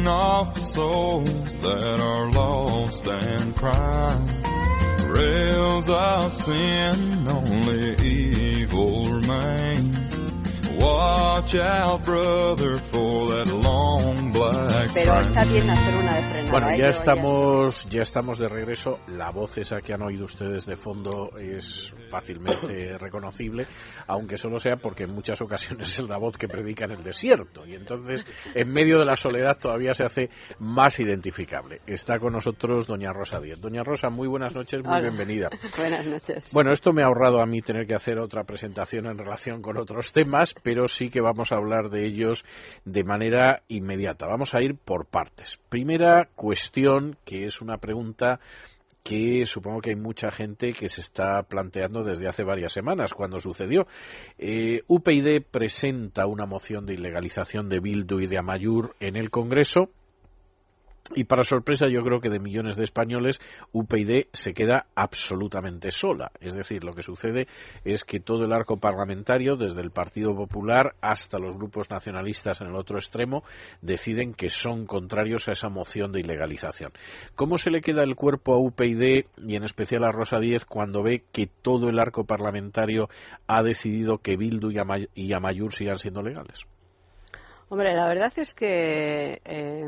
off the souls that are lost and crying. Rails of sin, only evil remains. Watch out, brother, for that long black Pero está bien hacer una de frenada. Bueno, ya estamos de regreso. La voz esa que han oído ustedes de fondo es fácilmente reconocible, aunque solo sea porque en muchas ocasiones es la voz que predica en el desierto, y entonces en medio de la soledad todavía se hace más identificable. Está con nosotros doña Rosa Díez. Doña Rosa, muy buenas noches, muy bienvenida. Buenas noches. Bueno, esto me ha ahorrado a mí tener que hacer otra presentación en relación con otros temas, pero sí que vamos a hablar de ellos de manera inmediata. Vamos a ir por partes. Primera cuestión, que es una pregunta que supongo que hay mucha gente que se está planteando desde hace varias semanas, cuando sucedió. UPyD presenta una moción de ilegalización de Bildu y de Amaiur en el Congreso, y para sorpresa yo creo que de millones de españoles, UPyD se queda absolutamente sola. Es decir, lo que sucede es que todo el arco parlamentario, desde el Partido Popular hasta los grupos nacionalistas en el otro extremo, deciden que son contrarios a esa moción de ilegalización. ¿Cómo se le queda el cuerpo a UPyD y en especial a Rosa Díez cuando ve que todo el arco parlamentario ha decidido que Bildu y Amaiur sigan siendo legales? Hombre, la verdad es que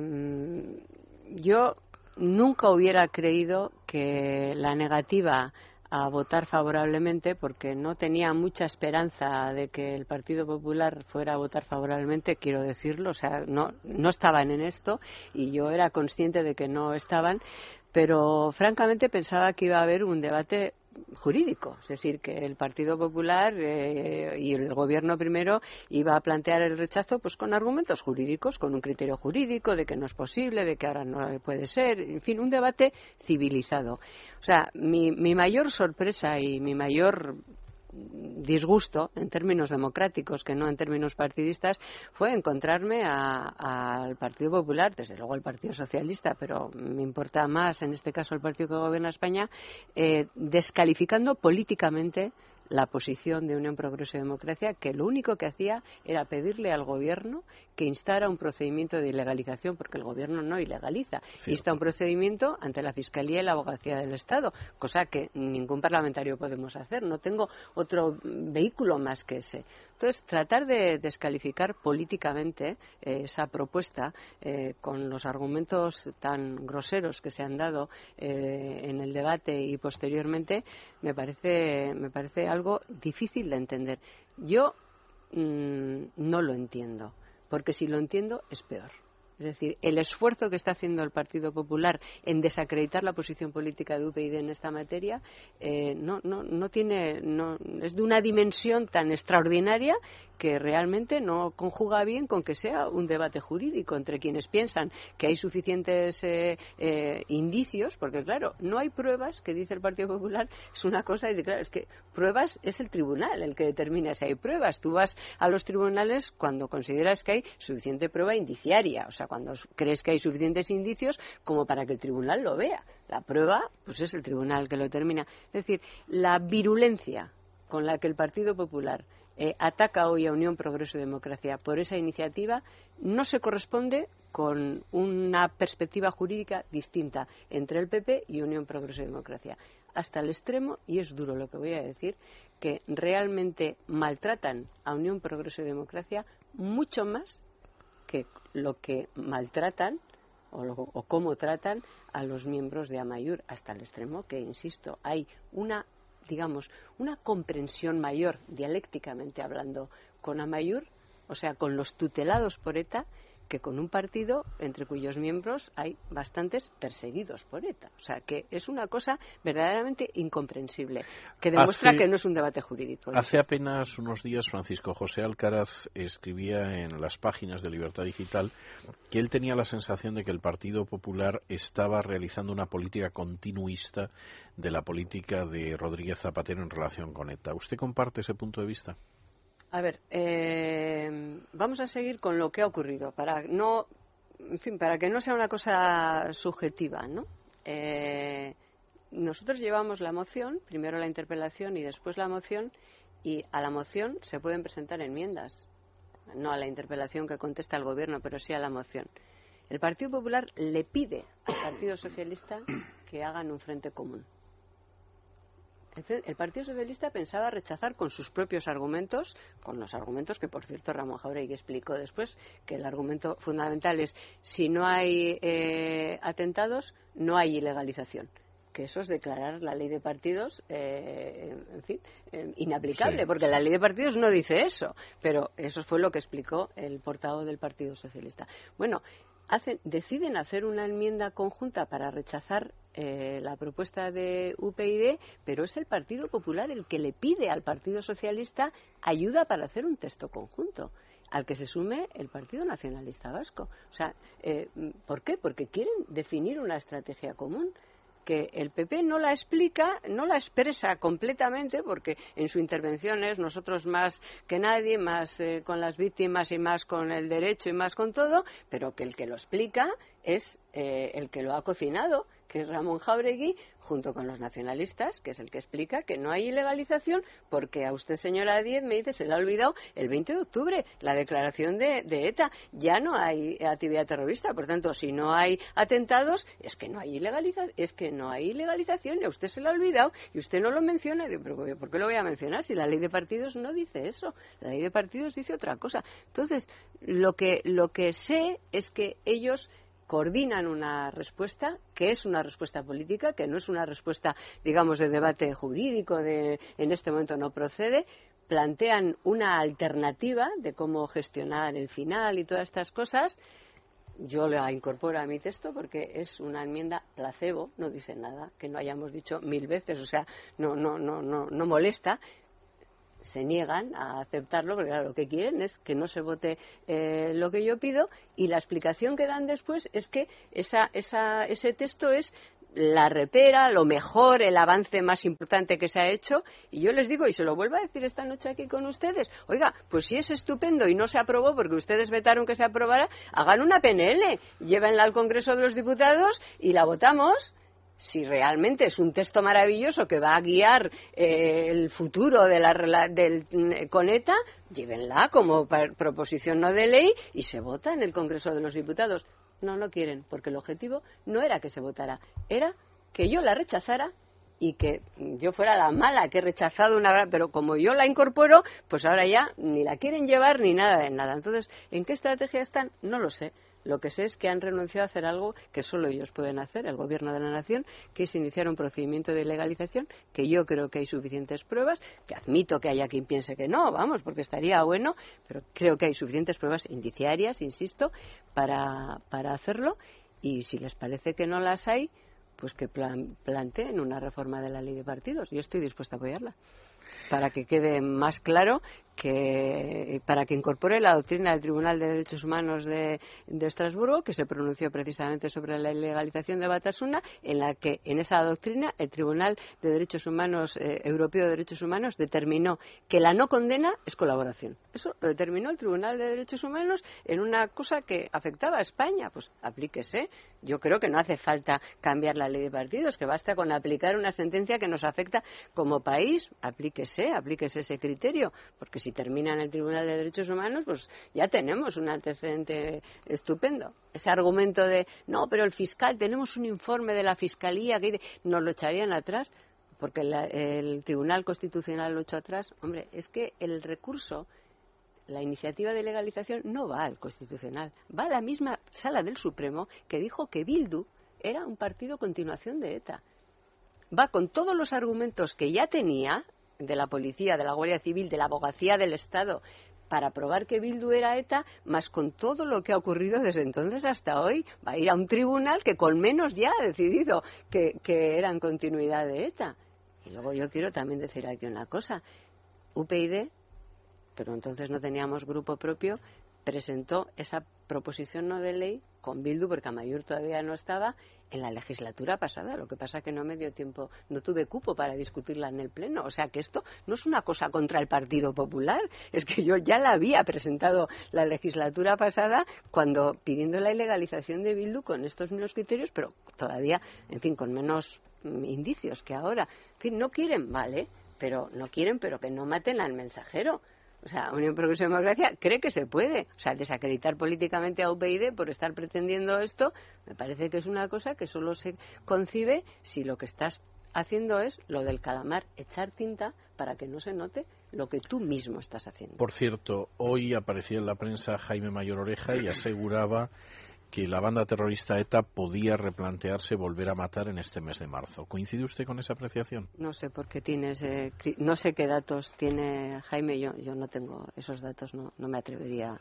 yo nunca hubiera creído que la negativa a votar favorablemente, porque no tenía mucha esperanza de que el Partido Popular fuera a votar favorablemente, quiero decirlo, o sea, no estaban en esto y yo era consciente de que no estaban, pero francamente pensaba que iba a haber un debate jurídico, es decir, que el Partido Popular y el Gobierno primero iba a plantear el rechazo pues con argumentos jurídicos, con un criterio jurídico de que no es posible, de que ahora no puede ser, en fin, un debate civilizado. O sea, mi mayor sorpresa y mi mayor disgusto en términos democráticos, que no en términos partidistas, fue encontrarme al Partido Popular, desde luego el Partido Socialista, pero me importa más en este caso el partido que gobierna España, descalificando políticamente la posición de Unión Progreso y Democracia, que lo único que hacía era pedirle al Gobierno que instara un procedimiento de ilegalización, porque el Gobierno no ilegaliza, sí, insta un procedimiento ante la Fiscalía y la Abogacía del Estado, cosa que ningún parlamentario podemos hacer. No tengo otro vehículo más que ese. Entonces, tratar de descalificar políticamente esa propuesta con los argumentos tan groseros que se han dado en el debate y posteriormente me parece algo difícil de entender. Yo no lo entiendo, porque si lo entiendo es peor. Es decir, el esfuerzo que está haciendo el Partido Popular en desacreditar la posición política de UPyD en esta materia es de una dimensión tan extraordinaria que realmente no conjuga bien con que sea un debate jurídico entre quienes piensan que hay suficientes indicios, porque claro, no hay pruebas, que dice el Partido Popular, es una cosa, y claro, es que pruebas es el tribunal el que determina si hay pruebas. Tú vas a los tribunales cuando consideras que hay suficiente prueba indiciaria, o sea, cuando crees que hay suficientes indicios como para que el tribunal lo vea. La prueba, pues es el tribunal que lo determina. Es decir, la virulencia con la que el Partido Popular ataca hoy a Unión Progreso y Democracia por esa iniciativa no se corresponde con una perspectiva jurídica distinta entre el PP y Unión Progreso y Democracia. Hasta el extremo, y es duro lo que voy a decir, que realmente maltratan a Unión Progreso y Democracia mucho más que lo que maltratan o cómo tratan a los miembros de Amaiur, hasta el extremo que, insisto, hay una comprensión mayor, dialécticamente hablando, con Amaiur, o sea, con los tutelados por ETA, que con un partido entre cuyos miembros hay bastantes perseguidos por ETA. O sea, que es una cosa verdaderamente incomprensible, que demuestra que no es un debate jurídico. Hace apenas unos días Francisco José Alcaraz escribía en las páginas de Libertad Digital que él tenía la sensación de que el Partido Popular estaba realizando una política continuista de la política de Rodríguez Zapatero en relación con ETA. ¿Usted comparte ese punto de vista? A ver, vamos a seguir con lo que ha ocurrido para que no sea una cosa subjetiva, ¿no? Nosotros llevamos la moción, primero la interpelación y después la moción, y a la moción se pueden presentar enmiendas, no a la interpelación que contesta el Gobierno, pero sí a la moción. El Partido Popular le pide al Partido Socialista que hagan un frente común. El Partido Socialista pensaba rechazar con sus propios argumentos, con los argumentos que, por cierto, Ramón Jáuregui explicó después, que el argumento fundamental es si no hay atentados, no hay ilegalización. Que eso es declarar la ley de partidos, inaplicable, sí, porque la ley de partidos no dice eso, pero eso fue lo que explicó el portavoz del Partido Socialista. Bueno, deciden hacer una enmienda conjunta para rechazar la propuesta de UPyD, pero es el Partido Popular el que le pide al Partido Socialista ayuda para hacer un texto conjunto, al que se sume el Partido Nacionalista Vasco. O sea, ¿por qué? Porque quieren definir una estrategia común que el PP no la explica, no la expresa completamente, porque en su intervención es nosotros más que nadie, más con las víctimas y más con el derecho y más con todo, pero que el que lo explica es el que lo ha cocinado, que es Ramón Jáuregui, junto con los nacionalistas, que es el que explica que no hay ilegalización, porque a usted, señora Díez, me dice, se le ha olvidado el 20 de octubre, la declaración de ETA. Ya no hay actividad terrorista, por tanto, si no hay atentados, es que no hay ilegalización, y a usted se le ha olvidado, y usted no lo menciona. Y digo, pero ¿por qué lo voy a mencionar si la ley de partidos no dice eso? La ley de partidos dice otra cosa. Entonces, lo que sé es que ellos coordinan una respuesta que es una respuesta política, que no es una respuesta, digamos, de debate jurídico, en este momento no procede, plantean una alternativa de cómo gestionar el final y todas estas cosas. Yo la incorporo a mi texto porque es una enmienda placebo, no dice nada que no hayamos dicho 1000 veces, o sea, no molesta. Se niegan a aceptarlo, porque claro, lo que quieren es que no se vote lo que yo pido, y la explicación que dan después es que ese texto es la repera, lo mejor, el avance más importante que se ha hecho, y yo les digo, y se lo vuelvo a decir esta noche aquí con ustedes, oiga, pues si es estupendo y no se aprobó porque ustedes vetaron que se aprobara, hagan una PNL, llévenla al Congreso de los Diputados y la votamos. Si realmente es un texto maravilloso que va a guiar el futuro con ETA, llévenla como proposición no de ley y se vota en el Congreso de los Diputados. No quieren, porque el objetivo no era que se votara, era que yo la rechazara y que yo fuera la mala que he rechazado pero como yo la incorporo, pues ahora ya ni la quieren llevar ni nada de nada. Entonces, ¿en qué estrategia están? No lo sé. Lo que sé es que han renunciado a hacer algo que solo ellos pueden hacer, el Gobierno de la Nación, que es iniciar un procedimiento de legalización, que yo creo que hay suficientes pruebas, que admito que haya quien piense que no, vamos, porque estaría bueno, pero creo que hay suficientes pruebas indiciarias, insisto, para hacerlo, y si les parece que no las hay, pues que planteen una reforma de la ley de partidos. Yo estoy dispuesta a apoyarla, para que quede más claro, para que incorpore la doctrina del Tribunal de Derechos Humanos de Estrasburgo, que se pronunció precisamente sobre la ilegalización de Batasuna, en la que en esa doctrina el Tribunal de Derechos Humanos Europeo de Derechos Humanos determinó que la no condena es colaboración. Eso lo determinó el Tribunal de Derechos Humanos en una cosa que afectaba a España. Pues aplíquese. Yo creo que no hace falta cambiar la ley de partidos, que basta con aplicar una sentencia que nos afecta como país. Aplíquese ese criterio, porque si termina en el Tribunal de Derechos Humanos, pues ya tenemos un antecedente estupendo. Ese argumento de, no, pero el fiscal, tenemos un informe de la Fiscalía, que nos lo echarían atrás, porque el Tribunal Constitucional lo echó atrás. Hombre, es que el recurso, la iniciativa de legalización, no va al Constitucional, va a la misma Sala del Supremo, que dijo que Bildu era un partido continuación de ETA. Va con todos los argumentos que ya tenía, de la policía, de la Guardia Civil, de la abogacía del Estado, para probar que Bildu era ETA, más con todo lo que ha ocurrido desde entonces hasta hoy. Va a ir a un tribunal que con menos ya ha decidido que era en continuidad de ETA. Y luego yo quiero también decir aquí una cosa. UPyD, pero entonces no teníamos grupo propio, presentó esa proposición no de ley con Bildu, porque Amaiur todavía no estaba, en la legislatura pasada. Lo que pasa es que no me dio tiempo, no tuve cupo para discutirla en el Pleno. O sea que esto no es una cosa contra el Partido Popular, es que yo ya la había presentado la legislatura pasada pidiendo la ilegalización de Bildu con estos mismos criterios, pero todavía, en fin, con menos indicios que ahora. En fin, no quieren, vale, pero no quieren, pero que no maten al mensajero. O sea, Unión Progreso y Democracia cree que se puede. O sea, desacreditar políticamente a UPyD por estar pretendiendo esto, me parece que es una cosa que solo se concibe si lo que estás haciendo es lo del calamar, echar tinta para que no se note lo que tú mismo estás haciendo. Por cierto, hoy aparecía en la prensa Jaime Mayor Oreja y aseguraba que la banda terrorista ETA podía replantearse volver a matar en este mes de marzo. ¿Coincide usted con esa apreciación? No sé por qué no sé qué datos tiene Jaime, yo no tengo esos datos, no me atrevería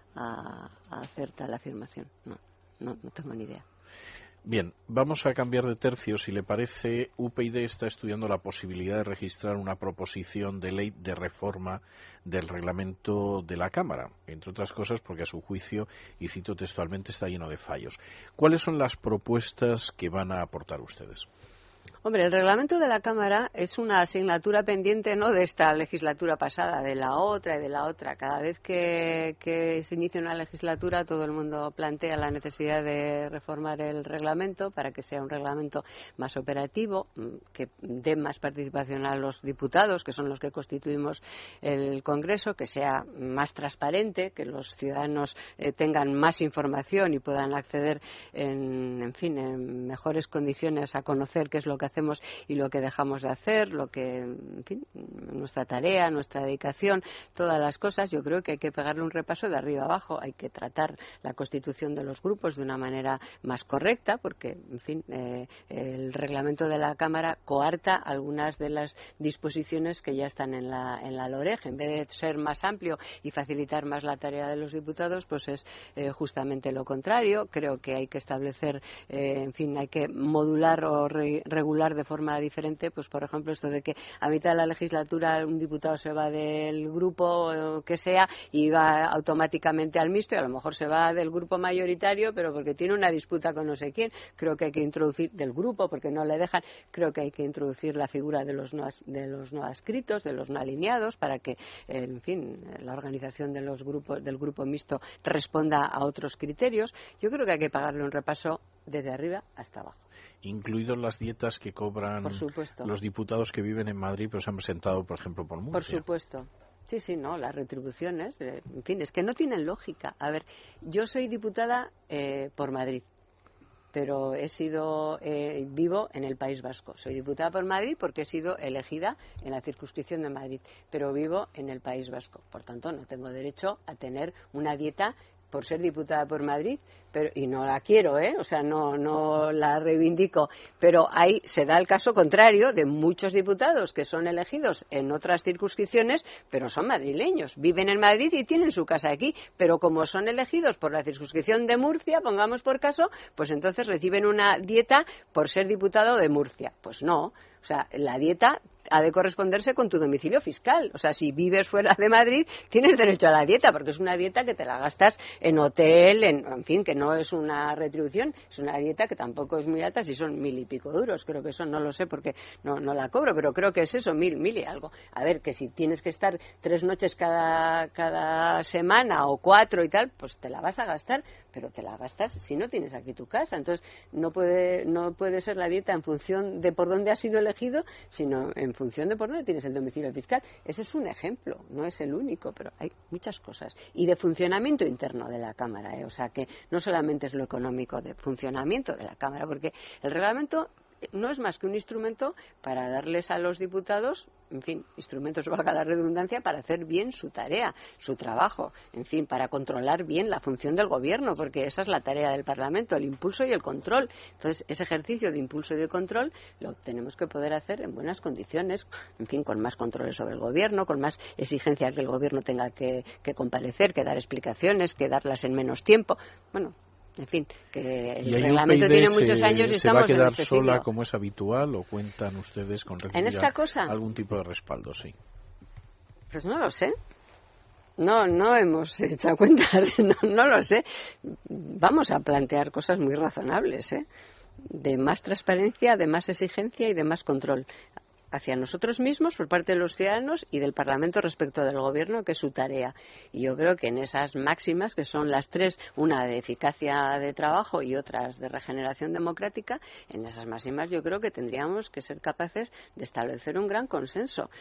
a hacer tal afirmación, no tengo ni idea. Bien, vamos a cambiar de tercio. Si le parece, UPyD está estudiando la posibilidad de registrar una proposición de ley de reforma del reglamento de la Cámara, entre otras cosas porque a su juicio, y cito textualmente, está lleno de fallos. ¿Cuáles son las propuestas que van a aportar ustedes? Hombre, el reglamento de la Cámara es una asignatura pendiente no de esta legislatura pasada, de la otra y de la otra. Cada vez que se inicia una legislatura, todo el mundo plantea la necesidad de reformar el reglamento para que sea un reglamento más operativo, que dé más participación a los diputados, que son los que constituimos el Congreso, que sea más transparente, que los ciudadanos tengan más información y puedan acceder en mejores condiciones a conocer qué es lo que hacemos y lo que dejamos de hacer, lo que, en fin, nuestra tarea, nuestra dedicación, todas las cosas. Yo creo que hay que pegarle un repaso de arriba abajo, hay que tratar la constitución de los grupos de una manera más correcta, porque, en fin, el reglamento de la Cámara coarta algunas de las disposiciones que ya están en la LOREG. En vez de ser más amplio y facilitar más la tarea de los diputados, pues es justamente lo contrario. Creo que hay que establecer, hay que modular o regular de forma diferente, pues por ejemplo esto de que a mitad de la legislatura un diputado se va del grupo que sea y va automáticamente al mixto, y a lo mejor se va del grupo mayoritario pero porque tiene una disputa con no sé quién. Creo que hay que introducir del grupo porque no le dejan, creo que hay que introducir la figura de los no adscritos, de los no alineados, para que la organización de los grupos, del grupo mixto, responda a otros criterios. Yo creo que hay que pagarle un repaso desde arriba hasta abajo. Incluidos las dietas que cobran los diputados que viven en Madrid, pero se han presentado, por ejemplo, por Murcia. Por supuesto. Sí, no, las retribuciones, es que no tienen lógica. A ver, yo soy diputada por Madrid, pero vivo en el País Vasco. Soy diputada por Madrid porque he sido elegida en la circunscripción de Madrid, pero vivo en el País Vasco. Por tanto, no tengo derecho a tener una dieta por ser diputada por Madrid, y no la quiero, o sea, no la reivindico, pero ahí se da el caso contrario de muchos diputados que son elegidos en otras circunscripciones, pero son madrileños, viven en Madrid y tienen su casa aquí, pero como son elegidos por la circunscripción de Murcia, pongamos por caso, pues entonces reciben una dieta por ser diputado de Murcia. Pues no, o sea, la dieta ha de corresponderse con tu domicilio fiscal. O sea, si vives fuera de Madrid, tienes derecho a la dieta, porque es una dieta que te la gastas en hotel, en fin, que no es una retribución, es una dieta que tampoco es muy alta, si son 1.000 y pico euros, creo que eso no lo sé porque no la cobro, pero creo que es eso, 1.000 y algo. A ver, que si tienes que estar 3 noches cada semana o 4 y tal, pues te la vas a gastar, pero te la gastas si no tienes aquí tu casa. Entonces, no puede ser la dieta en función de por dónde has sido elegido, sino en función de por dónde tienes el domicilio fiscal. Ese es un ejemplo, no es el único, pero hay muchas cosas. Y de funcionamiento interno de la Cámara, o sea que no solamente es lo económico, de funcionamiento de la Cámara, porque el reglamento no es más que un instrumento para darles a los diputados, en fin, instrumentos, valga la redundancia, para hacer bien su tarea, su trabajo, en fin, para controlar bien la función del gobierno, porque esa es la tarea del Parlamento, el impulso y el control. Entonces, ese ejercicio de impulso y de control lo tenemos que poder hacer en buenas condiciones, en fin, con más controles sobre el gobierno, con más exigencias que el gobierno tenga que comparecer, que dar explicaciones, que darlas en menos tiempo. Bueno, en fin, que el reglamento tiene muchos años y estamos en este siglo. ¿Se va a quedar sola como es habitual o cuentan ustedes con recibir algún tipo de respaldo? Sí. Pues no lo sé. No hemos hecho cuentas, no lo sé. Vamos a plantear cosas muy razonables, de más transparencia, de más exigencia y de más control hacia nosotros mismos por parte de los ciudadanos y del Parlamento respecto del Gobierno, que es su tarea. Y yo creo que en esas máximas, que son las tres, una de eficacia de trabajo y otras de regeneración democrática, en esas máximas yo creo que tendríamos que ser capaces de establecer un gran consenso.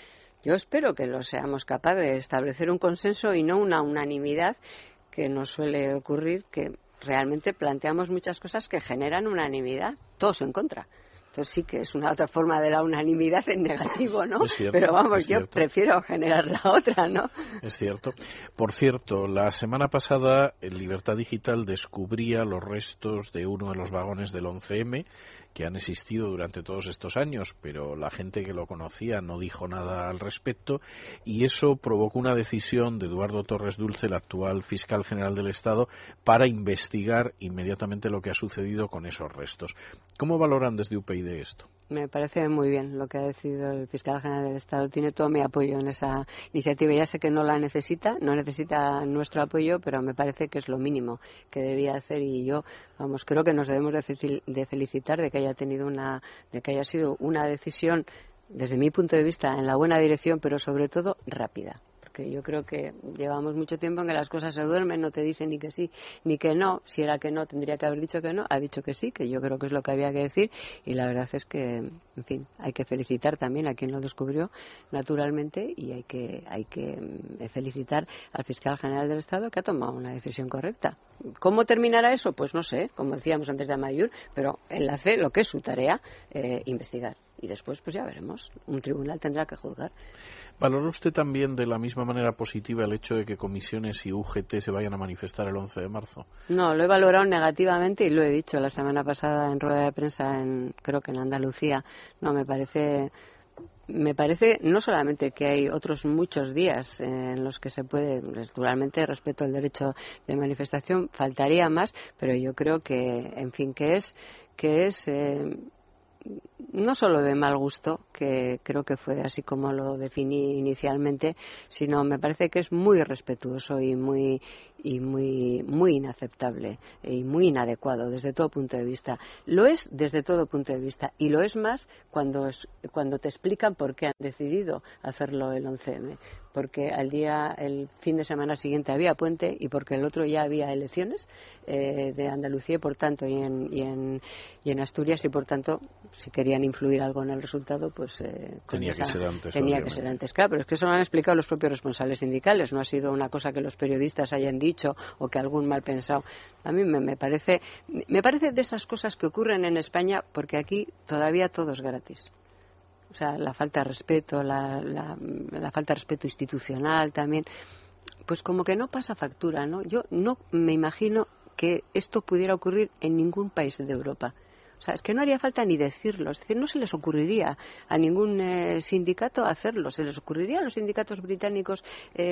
Yo espero que lo seamos capaces de establecer un consenso y no una unanimidad, que nos suele ocurrir, que realmente planteamos muchas cosas que generan unanimidad, todos en contra. Entonces sí que es una otra forma de la unanimidad en negativo, ¿no? Es cierto, pero vamos, yo cierto. prefiero generar la otra, ¿no? Es cierto. Por cierto, la semana pasada Libertad Digital descubría los restos de uno de los vagones del 11M que han existido durante todos estos años, pero la gente que lo conocía no dijo nada al respecto, y eso provocó una decisión de Eduardo Torres Dulce, el actual fiscal general del Estado, para investigar inmediatamente lo que ha sucedido con esos restos. ¿Cómo valoran desde UPyD esto? Me parece muy bien lo que ha decidido el fiscal general del Estado. Tiene todo mi apoyo en esa iniciativa. Ya sé que no necesita nuestro apoyo, pero me parece que es lo mínimo que debía hacer, y yo, vamos, creo que nos debemos de felicitar de que haya sido una decisión, desde mi punto de vista, en la buena dirección, pero sobre todo rápida. Porque yo creo que llevamos mucho tiempo en que las cosas se duermen, no te dicen ni que sí ni que no. Si era que no, tendría que haber dicho que no. Ha dicho que sí, que yo creo que es lo que había que decir, y la verdad es que, en fin, hay que felicitar también a quien lo descubrió, naturalmente, y hay que felicitar al fiscal general del Estado, que ha tomado una decisión correcta. ¿Cómo terminará eso? Pues no sé, como decíamos antes de Amaiur, pero él hace lo que es su tarea, investigar. Y después, pues ya veremos. Un tribunal tendrá que juzgar. ¿Valora usted también de la misma manera positiva el hecho de que comisiones y UGT se vayan a manifestar el 11 de marzo? No, lo he valorado negativamente, y lo he dicho la semana pasada en rueda de prensa, creo que en Andalucía. No, me parece no solamente que hay otros muchos días en los que se puede, naturalmente respeto el derecho de manifestación, faltaría más, pero yo creo que, en fin, que es no solo de mal gusto, que creo que fue así como lo definí inicialmente, sino me parece que es muy irrespetuoso y muy inaceptable y muy inadecuado desde todo punto de vista. Lo es desde todo punto de vista, y lo es más cuando te explican por qué han decidido hacerlo el 11M. Porque el fin de semana siguiente había puente, y porque el otro ya había elecciones de Andalucía, y por tanto y en Asturias, y por tanto, si querían influir algo en el resultado, pues tenía que ser antes. Claro, pero es que eso lo han explicado los propios responsables sindicales, no ha sido una cosa que los periodistas hayan dicho o que algún mal pensado. A mí me parece de esas cosas que ocurren en España, porque aquí todavía todo es gratis. O sea, la falta de respeto, la falta de respeto institucional también, pues como que no pasa factura, ¿no? Yo no me imagino que esto pudiera ocurrir en ningún país de Europa. O sea, es que no haría falta ni decirlo. Es decir, no se les ocurriría a ningún sindicato hacerlo. Se les ocurriría a los sindicatos británicos.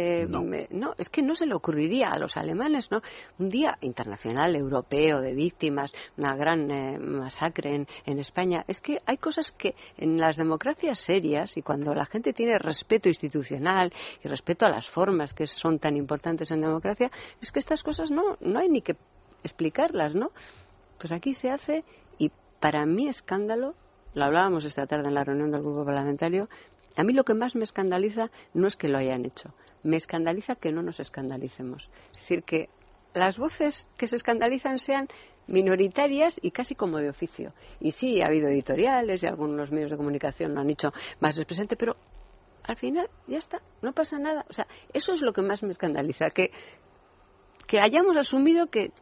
No, es que no se le ocurriría a los alemanes, ¿no? Un día internacional, europeo, de víctimas, una gran masacre en España. Es que hay cosas que en las democracias serias, y cuando la gente tiene respeto institucional y respeto a las formas que son tan importantes en democracia, es que estas cosas no hay ni que explicarlas, ¿no? Pues aquí se hace. Y para mi escándalo, lo hablábamos esta tarde en la reunión del grupo parlamentario, a mí lo que más me escandaliza no es que lo hayan hecho, me escandaliza que no nos escandalicemos. Es decir, que las voces que se escandalizan sean minoritarias y casi como de oficio. Y sí, ha habido editoriales y algunos medios de comunicación lo han hecho más presente, pero al final ya está, no pasa nada. O sea, eso es lo que más me escandaliza, que hayamos asumido que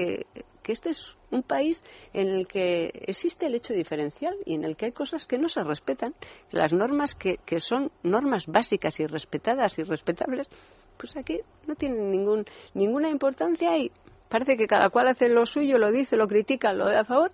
este es un país en el que existe el hecho diferencial y en el que hay cosas que no se respetan, las normas que son normas básicas y respetadas y respetables, pues aquí no tienen ninguna importancia, y parece que cada cual hace lo suyo, lo dice, lo critica, lo da a favor,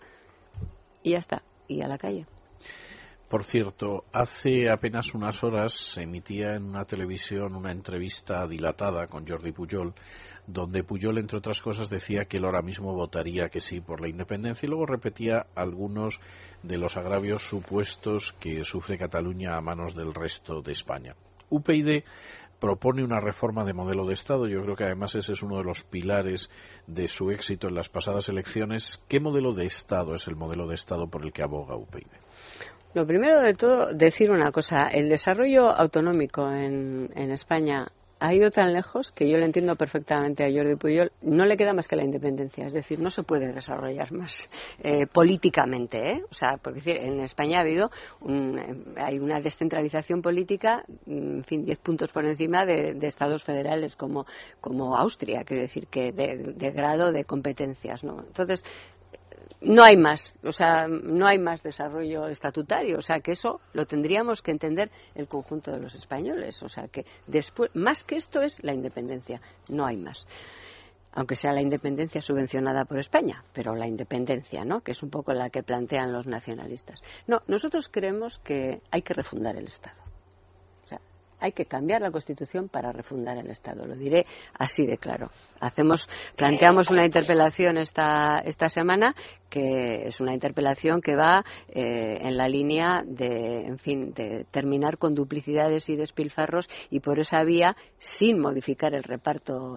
y ya está, y a la calle. Por cierto, hace apenas unas horas se emitía en una televisión una entrevista dilatada con Jordi Pujol, donde Pujol, entre otras cosas, decía que él ahora mismo votaría que sí por la independencia, y luego repetía algunos de los agravios supuestos que sufre Cataluña a manos del resto de España. UPyD propone una reforma de modelo de Estado. Yo creo que además ese es uno de los pilares de su éxito en las pasadas elecciones. ¿Qué modelo de Estado es el modelo de Estado por el que aboga UPyD? Lo primero de todo, decir una cosa. El desarrollo autonómico en España ha ido tan lejos que yo le entiendo perfectamente a Jordi Pujol. No le queda más que la independencia, es decir, no se puede desarrollar más políticamente, ¿eh? O sea, porque en España ha habido hay una descentralización política, en fin, 10 puntos por encima de estados federales como Austria, quiero decir, que de grado de competencias, ¿no? Entonces, no hay más, o sea, no hay más desarrollo estatutario, o sea, que eso lo tendríamos que entender el conjunto de los españoles, o sea, que después, más que esto es la independencia, no hay más. Aunque sea la independencia subvencionada por España, pero la independencia, ¿no?, que es un poco la que plantean los nacionalistas. No, nosotros creemos que hay que refundar el Estado. Hay que cambiar la Constitución para refundar el Estado. Lo diré así de claro. Planteamos una interpelación esta semana, que es una interpelación que va en la línea de terminar con duplicidades y despilfarros, y por esa vía, sin modificar el reparto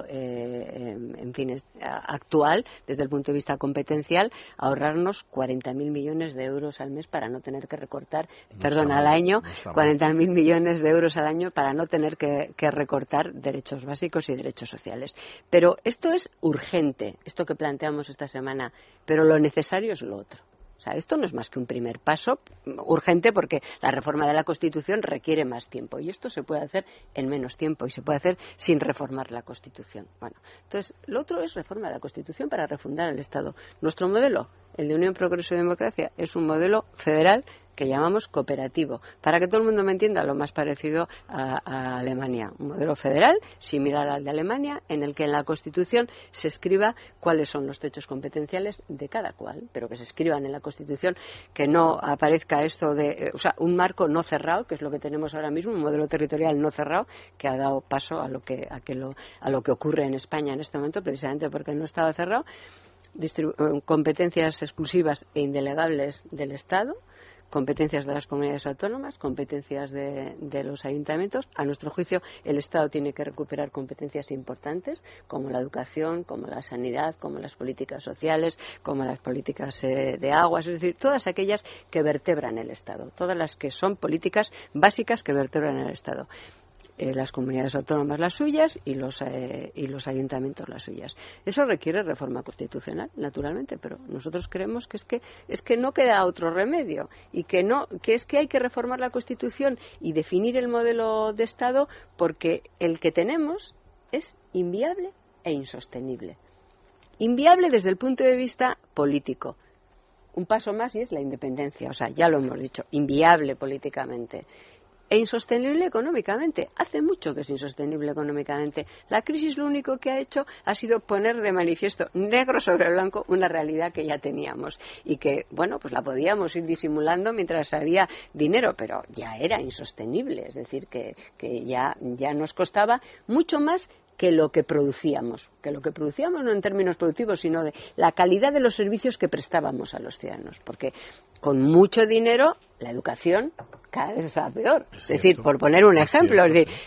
actual desde el punto de vista competencial, ahorrarnos 40.000 millones de euros al mes para no tener que recortar, al año, 40.000 millones de euros al año para no tener que recortar derechos básicos y derechos sociales. Pero esto es urgente, esto que planteamos esta semana, pero lo necesario es lo otro. O sea, esto no es más que un primer paso urgente, porque la reforma de la Constitución requiere más tiempo, y esto se puede hacer en menos tiempo y se puede hacer sin reformar la Constitución. Bueno, entonces, lo otro es reforma de la Constitución para refundar el Estado. Nuestro modelo, el de Unión, Progreso y Democracia, es un modelo federal que llamamos cooperativo, para que todo el mundo me entienda, lo más parecido a Alemania. Un modelo federal similar al de Alemania, en el que en la Constitución se escriba cuáles son los techos competenciales de cada cual, pero que se escriban en la Constitución, que no aparezca esto de, o sea, un marco no cerrado, que es lo que tenemos ahora mismo, un modelo territorial no cerrado, que ha dado paso a lo que ocurre en España en este momento, precisamente porque no estaba cerrado. Competencias exclusivas e indelegables del Estado, competencias de las comunidades autónomas, competencias de los ayuntamientos. A nuestro juicio, el Estado tiene que recuperar competencias importantes, como la educación, como la sanidad, como las políticas sociales, como las políticas de aguas, es decir, todas aquellas que vertebran el Estado, todas las que son políticas básicas que vertebran el Estado. Las comunidades autónomas las suyas y los ayuntamientos las suyas. Eso requiere reforma constitucional, naturalmente, pero nosotros creemos que es que no queda otro remedio, y que es que hay que reformar la Constitución y definir el modelo de Estado, porque el que tenemos es inviable e insostenible. Inviable desde el punto de vista político. Un paso más y es la independencia, o sea, ya lo hemos dicho, inviable políticamente. E insostenible económicamente. Hace mucho que es insostenible económicamente. La crisis lo único que ha hecho ha sido poner de manifiesto, negro sobre blanco, una realidad que ya teníamos y que, bueno, pues la podíamos ir disimulando mientras había dinero, pero ya era insostenible. Es decir, que ya nos costaba mucho más que lo que producíamos no en términos productivos, sino de la calidad de los servicios que prestábamos a los ciudadanos, porque con mucho dinero la educación cada vez está peor. Es decir, por poner un ejemplo, es decir,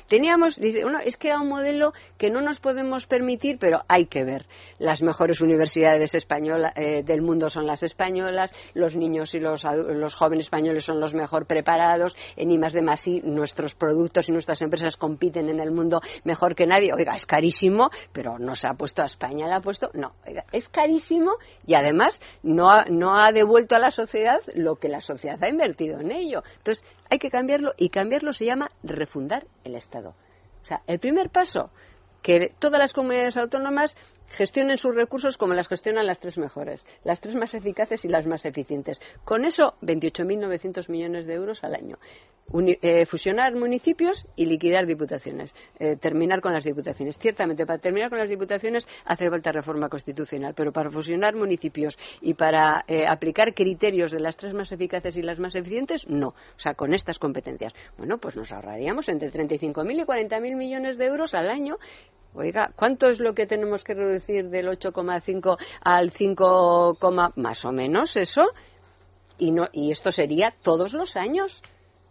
es que era un modelo que no nos podemos permitir, pero hay que ver. Las mejores universidades españolas del mundo son las españolas, los niños y los jóvenes españoles son los mejor preparados, en I+D+I nuestros productos y nuestras empresas compiten en el mundo mejor que nadie. Oiga, es carísimo, pero no se ha puesto a España, oiga, es carísimo, y además no ha devuelto a la sociedad lo que la sociedad ha invertido en ello. Entonces, hay que cambiarlo, y cambiarlo se llama refundar el Estado. O sea, el primer paso, que todas las comunidades autónomas gestionen sus recursos como las gestionan las tres mejores, las tres más eficaces y las más eficientes. Con eso, 28.900 millones de euros al año. Fusionar municipios y liquidar diputaciones. Terminar con las diputaciones. Ciertamente, para terminar con las diputaciones hace falta reforma constitucional, pero para fusionar municipios y para aplicar criterios de las tres más eficaces y las más eficientes, no. O sea, con estas competencias. Bueno, pues nos ahorraríamos entre 35.000 y 40.000 millones de euros al año. Oiga, ¿cuánto es lo que tenemos que reducir del 8,5 al 5, más o menos eso? Y esto sería todos los años.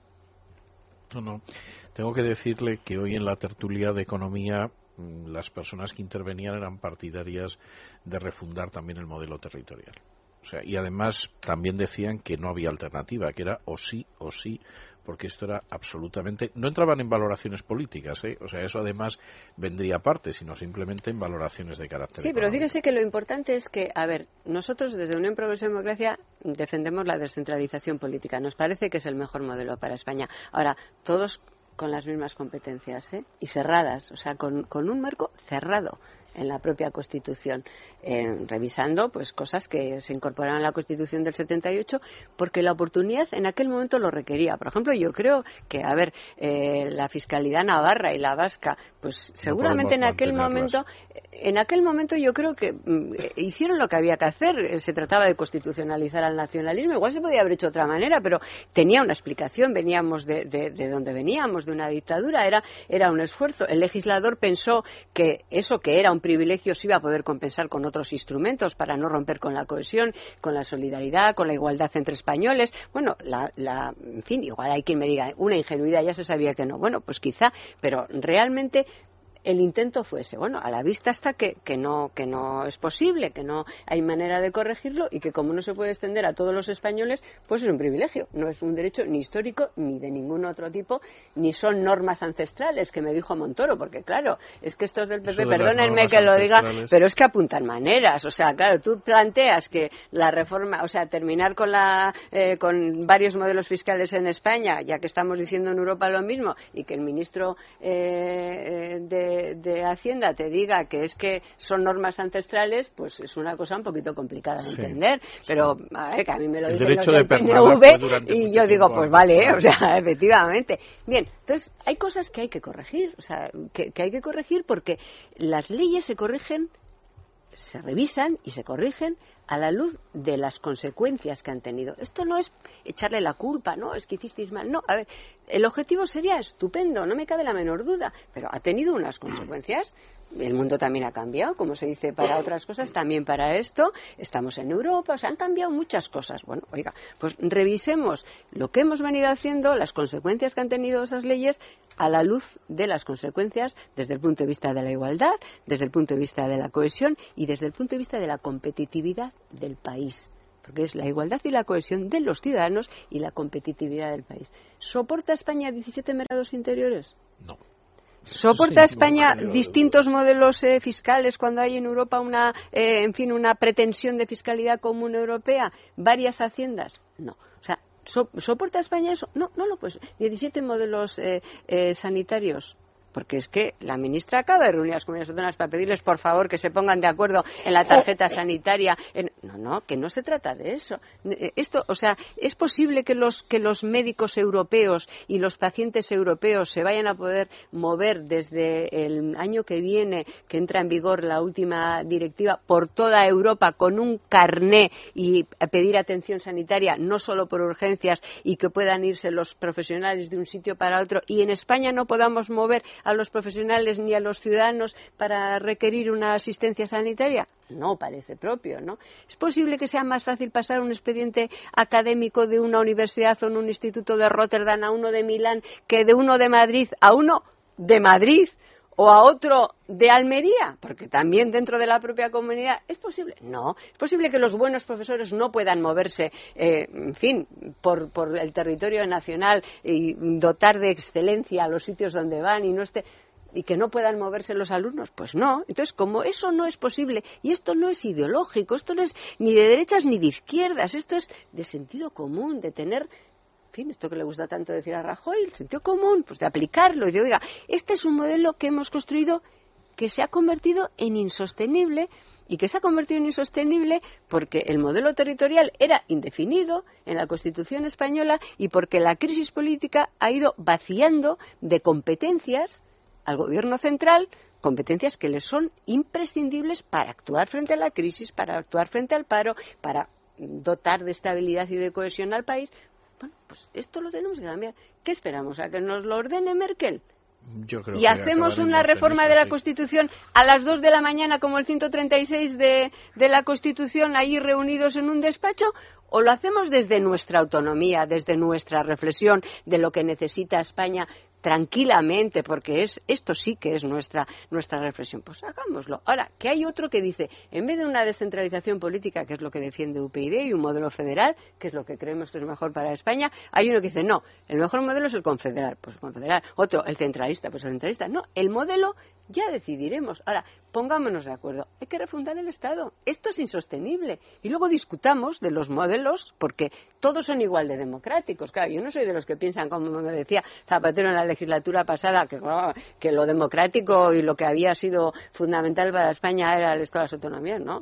No. Tengo que decirle que hoy en la tertulia de economía las personas que intervenían eran partidarias de refundar también el modelo territorial. O sea, y además también decían que no había alternativa, que era o sí, porque esto era absolutamente... No entraban en valoraciones políticas, o sea, eso además vendría aparte, sino simplemente en valoraciones de carácter Sí, económico. pero fíjese que lo importante es que, a ver, nosotros desde Unión Progreso y Democracia defendemos la descentralización política. Nos parece que es el mejor modelo para España. Ahora, todos con las mismas competencias, y cerradas, o sea, con un marco cerrado en la propia Constitución, revisando pues cosas que se incorporaron a la Constitución del 78 porque la oportunidad en aquel momento lo requería. Por ejemplo, yo creo que, a ver, la fiscalidad navarra y la vasca, pues seguramente en aquel momento yo creo que hicieron lo que había que hacer. Se trataba de constitucionalizar al nacionalismo. Igual se podía haber hecho de otra manera, pero tenía una explicación. Veníamos de donde veníamos, de una dictadura. Era un esfuerzo. El legislador pensó que eso que era un privilegio se iba a poder compensar con otros instrumentos para no romper con la cohesión, con la solidaridad, con la igualdad entre españoles. Bueno, en fin, igual hay quien me diga una ingenuidad, ya se sabía que no. Bueno, pues quizá, pero realmente el intento fue ese. Bueno, a la vista está que no es posible, que no hay manera de corregirlo y que como no se puede extender a todos los españoles, pues es un privilegio. No es un derecho ni histórico ni de ningún otro tipo, ni son normas ancestrales, que me dijo Montoro, porque claro, es que estos del PP, perdónenme que lo diga, pero es que apuntan maneras. O sea, claro, tú planteas que la reforma, o sea, terminar con varios modelos fiscales en España, ya que estamos diciendo en Europa lo mismo, y que el ministro de Hacienda te diga que es que son normas ancestrales, pues es una cosa un poquito complicada de entender, pero a ver, que a mí me lo dicen los del PNV y yo digo, pues vale, o sea, efectivamente. Bien, entonces hay cosas que hay que corregir, o sea, que hay que corregir porque las leyes se corrigen, se revisan y se corrigen a la luz de las consecuencias que han tenido. Esto no es echarle la culpa, no, es que hicisteis mal, no. A ver, el objetivo sería estupendo, no me cabe la menor duda, pero ha tenido unas consecuencias. El mundo también ha cambiado, como se dice para otras cosas, también para esto. Estamos en Europa, o sea, han cambiado muchas cosas. Bueno, oiga, pues revisemos lo que hemos venido haciendo, las consecuencias que han tenido esas leyes, a la luz de las consecuencias desde el punto de vista de la igualdad, desde el punto de vista de la cohesión y desde el punto de vista de la competitividad del país. Porque es la igualdad y la cohesión de los ciudadanos y la competitividad del país. ¿Soporta España 17 mercados interiores? No. ¿Soporta España distintos modelos fiscales cuando hay en Europa una pretensión de fiscalidad común europea? ¿Varias haciendas? No. O sea, ¿soporta España eso? No, no lo pues. 17 modelos sanitarios. Porque es que la ministra acaba de reunir a las comunidades autónomas para pedirles, por favor, que se pongan de acuerdo en la tarjeta sanitaria. No, que no se trata de eso. Esto, o sea, es posible que los médicos europeos y los pacientes europeos se vayan a poder mover desde el año que viene, que entra en vigor la última directiva, por toda Europa con un carné y pedir atención sanitaria, no solo por urgencias, y que puedan irse los profesionales de un sitio para otro, y en España no podamos mover a los profesionales ni a los ciudadanos para requerir una asistencia sanitaria? No parece propio, ¿no? ¿Es posible que sea más fácil pasar un expediente académico de una universidad o en un instituto de Rotterdam a uno de Milán que de uno de Madrid a uno de Madrid o a otro de Almería? Porque también dentro de la propia comunidad es posible. No, es posible que los buenos profesores no puedan moverse, por el territorio nacional y dotar de excelencia a los sitios donde van y que no puedan moverse los alumnos. Pues no. Entonces, como eso no es posible, y esto no es ideológico, esto no es ni de derechas ni de izquierdas, esto es de sentido común, de tener, en fin, esto que le gusta tanto decir a Rajoy, el sentido común, pues de aplicarlo y de, oiga, este es un modelo que hemos construido que se ha convertido en insostenible, y que se ha convertido en insostenible porque el modelo territorial era indefinido en la Constitución española y porque la crisis política ha ido vaciando de competencias al gobierno central, competencias que les son imprescindibles para actuar frente a la crisis, para actuar frente al paro, para dotar de estabilidad y de cohesión al país. Bueno, pues esto lo tenemos que cambiar. ¿Qué esperamos? ¿A que nos lo ordene Merkel? Yo creo y hacemos una reforma de la Constitución a las 2 de la mañana como el 136 de la Constitución, ahí reunidos en un despacho, o lo hacemos desde nuestra autonomía, desde nuestra reflexión de lo que necesita España tranquilamente, porque esto sí que es nuestra reflexión, pues hagámoslo. Ahora, que hay otro que dice, en vez de una descentralización política, que es lo que defiende UPyD, y un modelo federal, que es lo que creemos que es mejor para España, hay uno que dice, no, el mejor modelo es el confederal, pues el confederal. Otro, el centralista, pues el centralista. No, el modelo ya decidiremos. Ahora, pongámonos de acuerdo, hay que refundar el Estado. Esto es insostenible. Y luego discutamos de los modelos, porque todos son igual de democráticos. Claro, yo no soy de los que piensan, como me decía Zapatero en la legislatura pasada, que lo democrático y lo que había sido fundamental para España era el Estado de las autonomías, ¿no?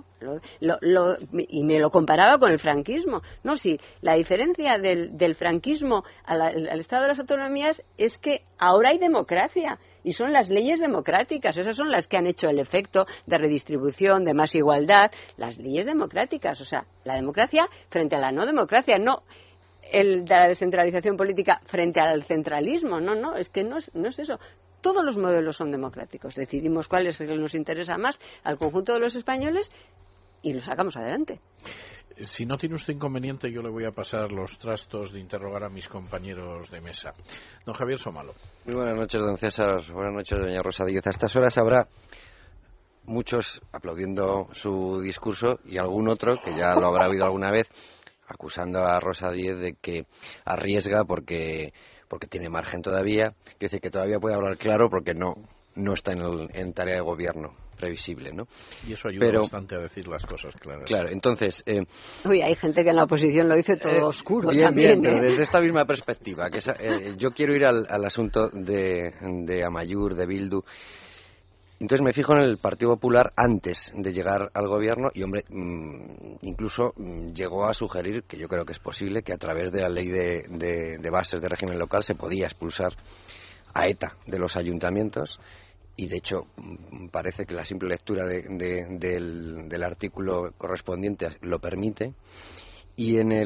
Y me lo comparaba con el franquismo. No, sí, la diferencia del franquismo al Estado de las autonomías es que ahora hay democracia. Y son las leyes democráticas, esas son las que han hecho el efecto de redistribución, de más igualdad, las leyes democráticas, o sea, la democracia frente a la no democracia, no de la descentralización política frente al centralismo, no, es que no es eso. Todos los modelos son democráticos, decidimos cuál es el que nos interesa más al conjunto de los españoles y lo sacamos adelante. Si no tiene usted inconveniente, yo le voy a pasar los trastos de interrogar a mis compañeros de mesa. Don Javier Somalo. Muy buenas noches, don César. Buenas noches, doña Rosa Díez. A estas horas habrá muchos aplaudiendo su discurso y algún otro, que ya lo habrá oído alguna vez, acusando a Rosa Díez de que arriesga porque tiene margen todavía. Quiere decir que todavía puede hablar claro porque no está en tarea de gobierno previsible, ¿no? Y eso ayuda bastante a decir las cosas claras. Claro, entonces... Uy, hay gente que en la oposición lo dice todo oscuro bien, también. Bien, pero desde esta misma perspectiva, que yo quiero ir al asunto de Amaiur, de Bildu. Entonces me fijo en el Partido Popular antes de llegar al gobierno y, hombre, incluso llegó a sugerir, que yo creo que es posible, que a través de la ley de bases de régimen local se podía expulsar a ETA de los ayuntamientos. Y, de hecho, parece que la simple lectura del artículo correspondiente lo permite. Y en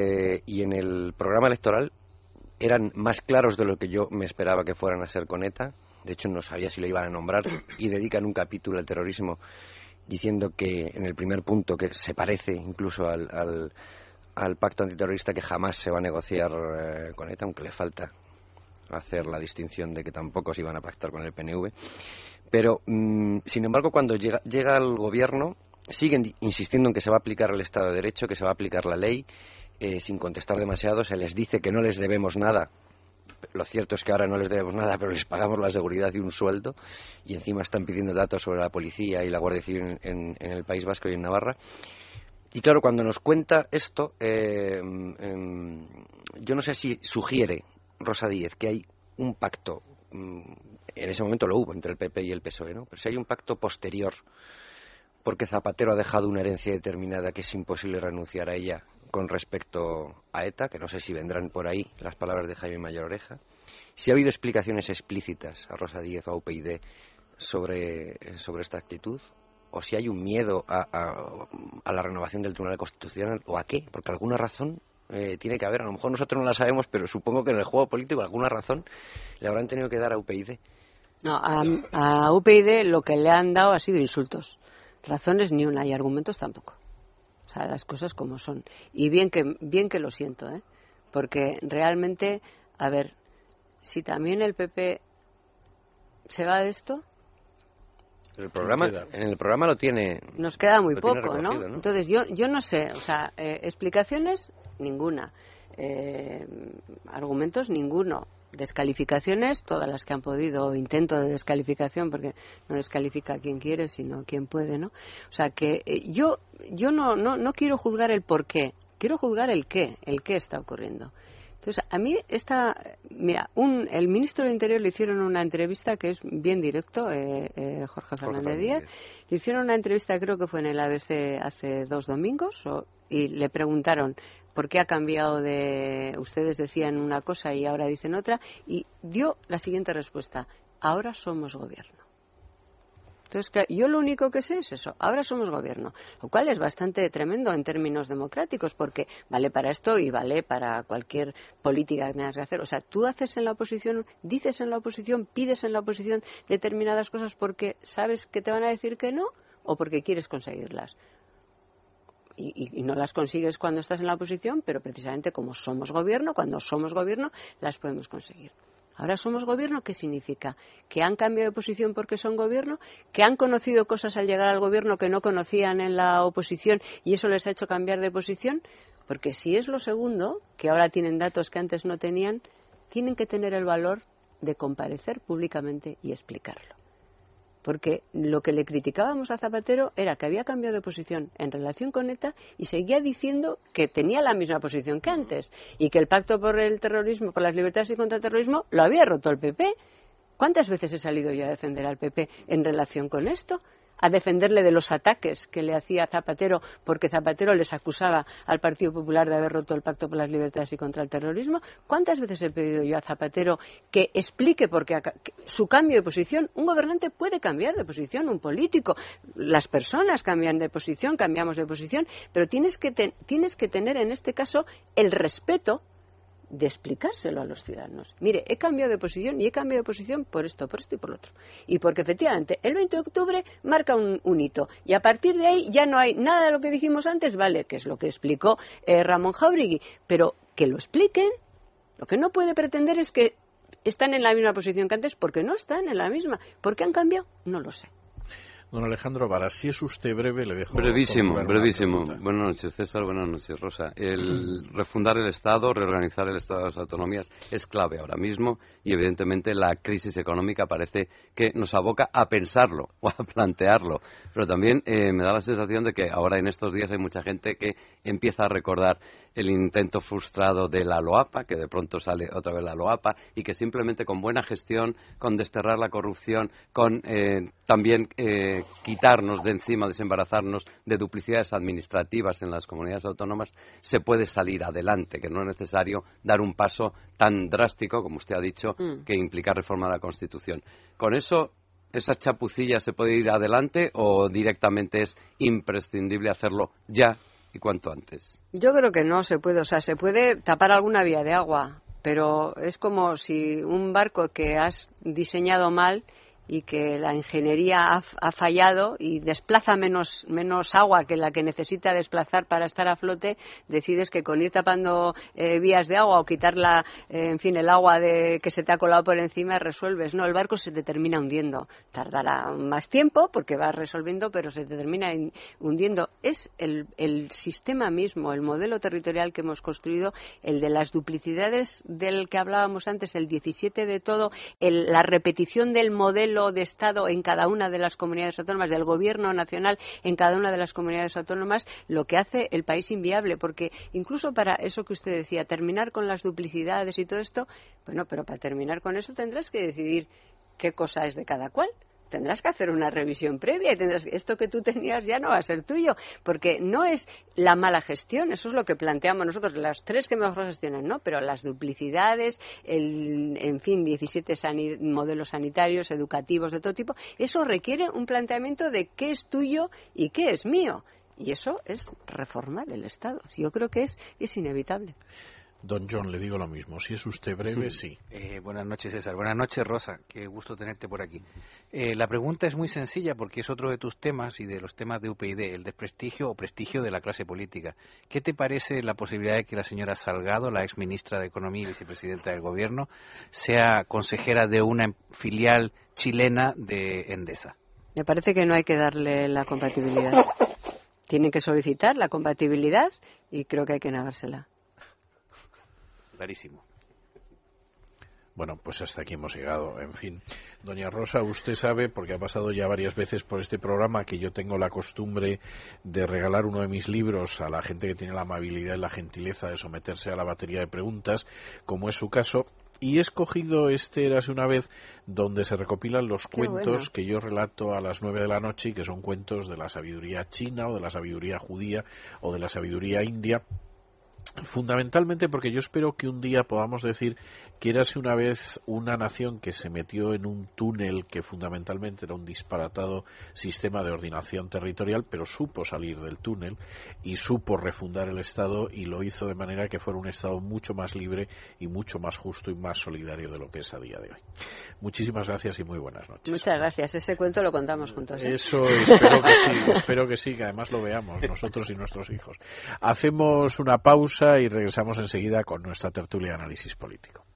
el programa electoral eran más claros de lo que yo me esperaba que fueran a ser con ETA. De hecho, no sabía si lo iban a nombrar. Y dedican un capítulo al terrorismo diciendo que, en el primer punto, que se parece incluso al pacto antiterrorista, que jamás se va a negociar con ETA, aunque le falta hacer la distinción de que tampoco se iban a pactar con el PNV. Pero, sin embargo, cuando llega al gobierno, siguen insistiendo en que se va a aplicar el Estado de Derecho, que se va a aplicar la ley, sin contestar demasiado. Se les dice que no les debemos nada. Lo cierto es que ahora no les debemos nada, pero les pagamos la seguridad y un sueldo, y encima están pidiendo datos sobre la policía y la Guardia Civil en el País Vasco y en Navarra. Y claro, cuando nos cuenta esto, yo no sé si sugiere Rosa Díez que hay un pacto, en ese momento lo hubo entre el PP y el PSOE, ¿no? Pero si hay un pacto posterior, porque Zapatero ha dejado una herencia determinada que es imposible renunciar a ella con respecto a ETA, que no sé si vendrán por ahí las palabras de Jaime Mayor Oreja, si ha habido explicaciones explícitas a Rosa Díez o a UPyD sobre esta actitud, o si hay un miedo a la renovación del Tribunal Constitucional, o a qué, porque alguna razón tiene que haber. A lo mejor nosotros no la sabemos, pero supongo que en el juego político alguna razón le habrán tenido que dar a UPyD. No, a UPyD lo que le han dado ha sido insultos. Razones ni una y argumentos tampoco. O sea, las cosas como son. Y bien que lo siento, porque realmente, a ver, si también el PP se va de esto... En el programa lo tiene. Nos queda muy poco, ¿no? ¿no? Entonces yo no sé, o sea, explicaciones ninguna, argumentos ninguno, descalificaciones todas las que han podido, intento de descalificación, porque no descalifica a quien quiere sino a quien puede, ¿no? O sea que yo no quiero juzgar el por qué, quiero juzgar el qué está ocurriendo. Entonces, a mí el ministro del Interior le hicieron una entrevista que es bien directo, Jorge Fernández Díaz. Le hicieron una entrevista, creo que fue en el ABC hace 2 domingos, y le preguntaron por qué ha cambiado ustedes decían una cosa y ahora dicen otra, y dio la siguiente respuesta: ahora somos gobierno. Entonces, yo lo único que sé es eso, ahora somos gobierno, lo cual es bastante tremendo en términos democráticos, porque vale para esto y vale para cualquier política que tengas que hacer. O sea, tú haces en la oposición, dices en la oposición, pides en la oposición determinadas cosas porque sabes que te van a decir que no o porque quieres conseguirlas. Y no las consigues cuando estás en la oposición, pero precisamente como somos gobierno, cuando somos gobierno, las podemos conseguir. Ahora somos gobierno, ¿qué significa? ¿Que han cambiado de posición porque son gobierno? ¿Que han conocido cosas al llegar al gobierno que no conocían en la oposición y eso les ha hecho cambiar de posición? Porque si es lo segundo, que ahora tienen datos que antes no tenían, tienen que tener el valor de comparecer públicamente y explicarlo. Porque lo que le criticábamos a Zapatero era que había cambiado de posición en relación con ETA y seguía diciendo que tenía la misma posición que antes y que el pacto por el terrorismo, por las libertades y contra el terrorismo, lo había roto el PP. ¿Cuántas veces he salido yo a defender al PP en relación con esto? A defenderle de los ataques que le hacía Zapatero, porque Zapatero les acusaba al Partido Popular de haber roto el pacto por las libertades y contra el terrorismo. ¿Cuántas veces he pedido yo a Zapatero que explique por qué su cambio de posición? Un gobernante puede cambiar de posición, un político, las personas cambian de posición, cambiamos de posición, pero tienes que tener en este caso el respeto de explicárselo a los ciudadanos. Mire, he cambiado de posición y he cambiado de posición por esto y por lo otro. Y porque efectivamente el 20 de octubre marca un hito y a partir de ahí ya no hay nada de lo que dijimos antes, vale, que es lo que explicó Ramón Jáuregui, pero que lo expliquen. Lo que no puede pretender es que están en la misma posición que antes, porque no están en la misma. ¿Por qué han cambiado? No lo sé. Don Alejandro Vara, si es usted breve, le dejo. Brevísimo. Buenas noches, César. Buenas noches, Rosa. El refundar el Estado, reorganizar el Estado de las autonomías es clave ahora mismo y, evidentemente, la crisis económica parece que nos aboca a pensarlo o a plantearlo. Pero también me da la sensación de que ahora en estos días hay mucha gente que empieza a recordar el intento frustrado de la LOAPA, que de pronto sale otra vez la LOAPA, y que simplemente con buena gestión, con desterrar la corrupción, con también quitarnos de encima, desembarazarnos de duplicidades administrativas en las comunidades autónomas, se puede salir adelante, que no es necesario dar un paso tan drástico, como usted ha dicho, que implica reforma de la Constitución. Con eso, ¿esa chapucilla se puede ir adelante o directamente es imprescindible hacerlo ya y cuanto antes? Yo creo que no se puede, se puede tapar alguna vía de agua, pero es como si un barco que has diseñado mal y que la ingeniería ha fallado y desplaza menos agua que la que necesita desplazar para estar a flote, decides que con ir tapando vías de agua o quitar el agua que se te ha colado por encima resuelves. No, el barco se te termina hundiendo. Tardará más tiempo porque vas resolviendo, pero se te termina hundiendo. Es el sistema mismo, el modelo territorial que hemos construido, el de las duplicidades del que hablábamos antes, el 17 de todo, la repetición del modelo de Estado en cada una de las comunidades autónomas, del gobierno nacional en cada una de las comunidades autónomas, lo que hace el país inviable, porque incluso para eso que usted decía, terminar con las duplicidades y todo esto, bueno, pero para terminar con eso tendrás que decidir qué cosa es de cada cual. Tendrás que hacer una revisión previa y esto que tú tenías ya no va a ser tuyo, porque no es la mala gestión, eso es lo que planteamos nosotros, las tres que mejor gestionan, ¿no? Pero las duplicidades, 17 modelos sanitarios, educativos, de todo tipo, eso requiere un planteamiento de qué es tuyo y qué es mío. Y eso es reformar el Estado. Yo creo que es inevitable. Don John, le digo lo mismo. Si es usted breve, sí. Buenas noches, César. Buenas noches, Rosa. Qué gusto tenerte por aquí. La pregunta es muy sencilla porque es otro de tus temas y de los temas de UPyD, el desprestigio o prestigio de la clase política. ¿Qué te parece la posibilidad de que la señora Salgado, la exministra de Economía y vicepresidenta del Gobierno, sea consejera de una filial chilena de Endesa? Me parece que no hay que darle la compatibilidad. Tienen que solicitar la compatibilidad y creo que hay que negársela. Clarísimo. Bueno, pues hasta aquí hemos llegado. En fin, doña Rosa, usted sabe, porque ha pasado ya varias veces por este programa, que yo tengo la costumbre de regalar uno de mis libros a la gente que tiene la amabilidad y la gentileza de someterse a la batería de preguntas, como es su caso. Y he escogido Érase una vez, donde se recopilan los cuentos que yo relato a las 9 de la noche y que son cuentos de la sabiduría china o de la sabiduría judía o de la sabiduría india. Fundamentalmente porque yo espero que un día podamos decir que érase una vez una nación que se metió en un túnel que fundamentalmente era un disparatado sistema de ordenación territorial, pero supo salir del túnel y supo refundar el Estado y lo hizo de manera que fuera un Estado mucho más libre y mucho más justo y más solidario de lo que es a día de hoy. Muchísimas gracias y muy buenas noches. Muchas gracias. Ese cuento lo contamos juntos. Eso espero que sí, que además lo veamos nosotros y nuestros hijos. Hacemos una pausa y regresamos enseguida con nuestra tertulia de análisis político.